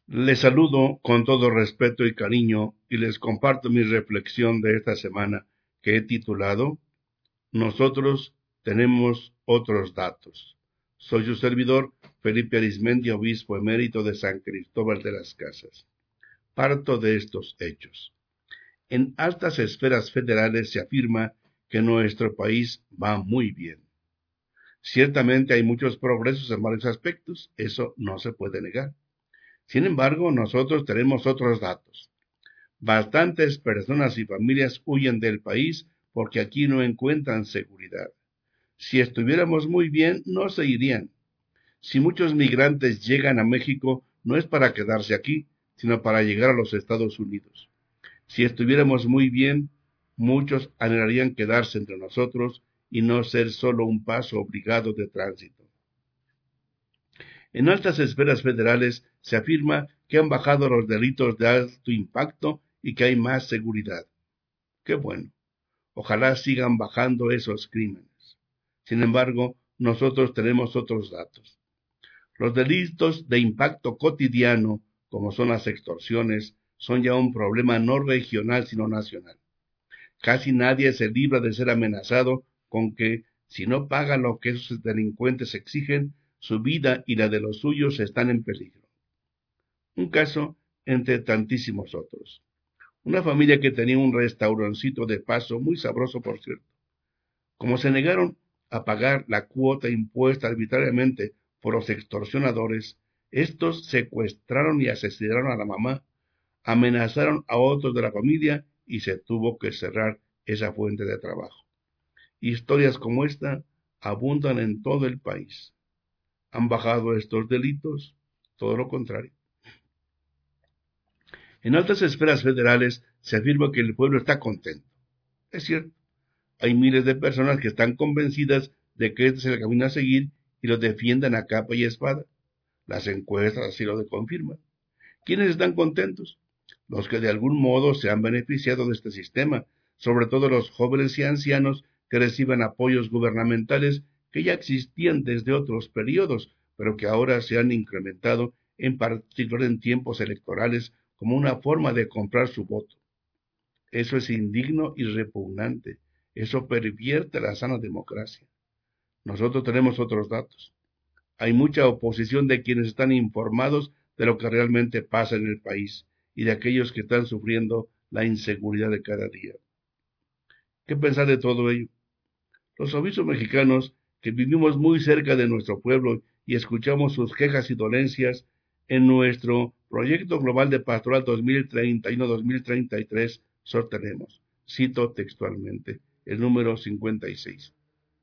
Les saludo con todo respeto y cariño y les comparto mi reflexión de esta semana que he titulado Nosotros tenemos otros datos. Soy su servidor, Felipe Arizmendi, obispo emérito de San Cristóbal de las Casas. Parto de estos hechos. En altas esferas federales se afirma que nuestro país va muy bien. Ciertamente hay muchos progresos en varios aspectos, eso no se puede negar. Sin embargo, nosotros tenemos otros datos. Bastantes personas y familias huyen del país porque aquí no encuentran seguridad. Si estuviéramos muy bien, no se irían. Si muchos migrantes llegan a México, no es para quedarse aquí, sino para llegar a los Estados Unidos. Si estuviéramos muy bien, muchos anhelarían quedarse entre nosotros y no ser solo un paso obligado de tránsito. En altas esferas federales se afirma que han bajado los delitos de alto impacto y que hay más seguridad. Qué bueno. Ojalá sigan bajando esos crímenes. Sin embargo, nosotros tenemos otros datos. Los delitos de impacto cotidiano, como son las extorsiones, son ya un problema no regional sino nacional. Casi nadie se libra de ser amenazado con que, si no paga lo que esos delincuentes exigen, su vida y la de los suyos están en peligro. Un caso entre tantísimos otros. Una familia que tenía un restaurancito de paso, muy sabroso por cierto. Como se negaron a pagar la cuota impuesta arbitrariamente por los extorsionadores, estos secuestraron y asesinaron a la mamá, amenazaron a otros de la familia y se tuvo que cerrar esa fuente de trabajo. Historias como esta abundan en todo el país. ¿Han bajado estos delitos? Todo lo contrario. En altas esferas federales se afirma que el pueblo está contento. Es cierto, hay miles de personas que están convencidas de que este es el camino a seguir y lo defienden a capa y espada. Las encuestas así lo confirman. ¿Quiénes están contentos? Los que de algún modo se han beneficiado de este sistema, sobre todo los jóvenes y ancianos que reciben apoyos gubernamentales que ya existían desde otros periodos, pero que ahora se han incrementado, en particular en tiempos electorales, como una forma de comprar su voto. Eso es indigno y repugnante. Eso pervierte la sana democracia. Nosotros tenemos otros datos. Hay mucha oposición de quienes están informados de lo que realmente pasa en el país y de aquellos que están sufriendo la inseguridad de cada día. ¿Qué pensar de todo ello? Los obispos mexicanos, que vivimos muy cerca de nuestro pueblo y escuchamos sus quejas y dolencias, en nuestro proyecto global de pastoral 2031-2033 sostenemos, cito textualmente, el número 56.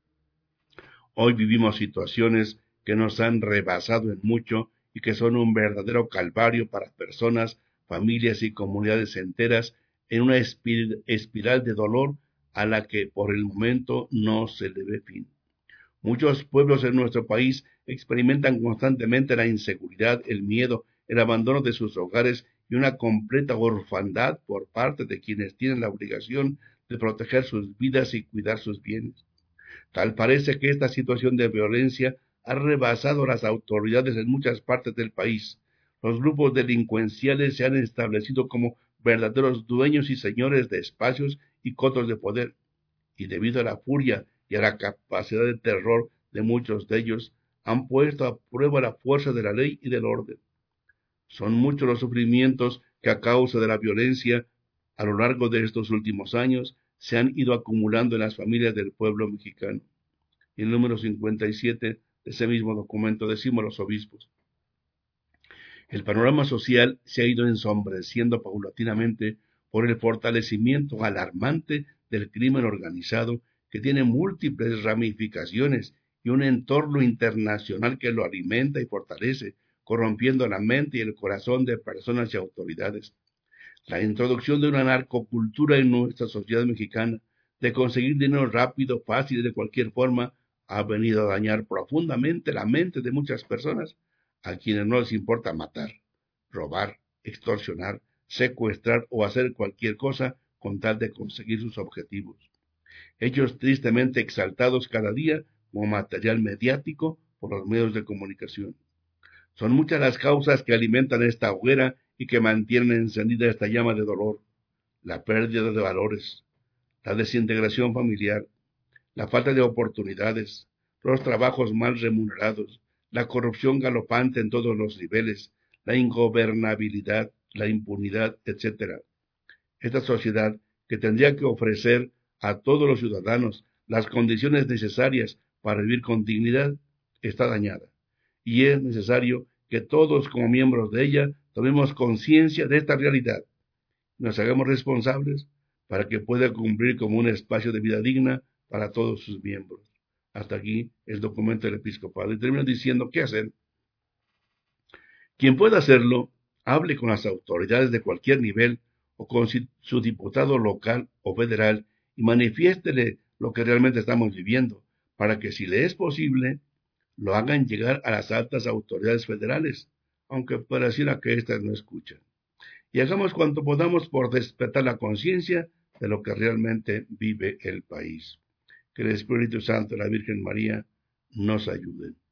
Hoy vivimos situaciones que nos han rebasado en mucho y que son un verdadero calvario para personas, familias y comunidades enteras en una espiral de dolor a la que por el momento no se le ve fin. Muchos pueblos en nuestro país experimentan constantemente la inseguridad, el miedo, el abandono de sus hogares y una completa orfandad por parte de quienes tienen la obligación de proteger sus vidas y cuidar sus bienes. Tal parece que esta situación de violencia ha rebasado las autoridades en muchas partes del país. Los grupos delincuenciales se han establecido como verdaderos dueños y señores de espacios y cotos de poder, y debido a la furia y a la capacidad de terror de muchos de ellos, han puesto a prueba la fuerza de la ley y del orden. Son muchos los sufrimientos que a causa de la violencia a lo largo de estos últimos años se han ido acumulando en las familias del pueblo mexicano. Y el número 57 de ese mismo documento decimos los obispos. El panorama social se ha ido ensombreciendo paulatinamente por el fortalecimiento alarmante del crimen organizado que tiene múltiples ramificaciones y un entorno internacional que lo alimenta y fortalece, corrompiendo la mente y el corazón de personas y autoridades. La introducción de una narcocultura en nuestra sociedad mexicana, de conseguir dinero rápido, fácil y de cualquier forma, ha venido a dañar profundamente la mente de muchas personas, a quienes no les importa matar, robar, extorsionar, secuestrar o hacer cualquier cosa con tal de conseguir sus objetivos. Hechos tristemente exaltados cada día como material mediático por los medios de comunicación. Son muchas las causas que alimentan esta hoguera y que mantienen encendida esta llama de dolor: la pérdida de valores, la desintegración familiar, la falta de oportunidades, los trabajos mal remunerados, la corrupción galopante en todos los niveles, la ingobernabilidad, la impunidad, etcétera. Esta sociedad, que tendría que ofrecer a todos los ciudadanos las condiciones necesarias para vivir con dignidad, está dañada. Y es necesario que todos, como miembros de ella, tomemos conciencia de esta realidad, nos hagamos responsables para que pueda cumplir como un espacio de vida digna para todos sus miembros. Hasta aquí el documento del episcopado. Y termina diciendo qué hacer. Quien pueda hacerlo, hable con las autoridades de cualquier nivel o con su diputado local o federal y manifiéstele lo que realmente estamos viviendo, para que, si le es posible, lo hagan llegar a las altas autoridades federales, aunque pareciera que éstas no escuchan. Y hagamos cuanto podamos por despertar la conciencia de lo que realmente vive el país. Que el Espíritu Santo y la Virgen María nos ayuden.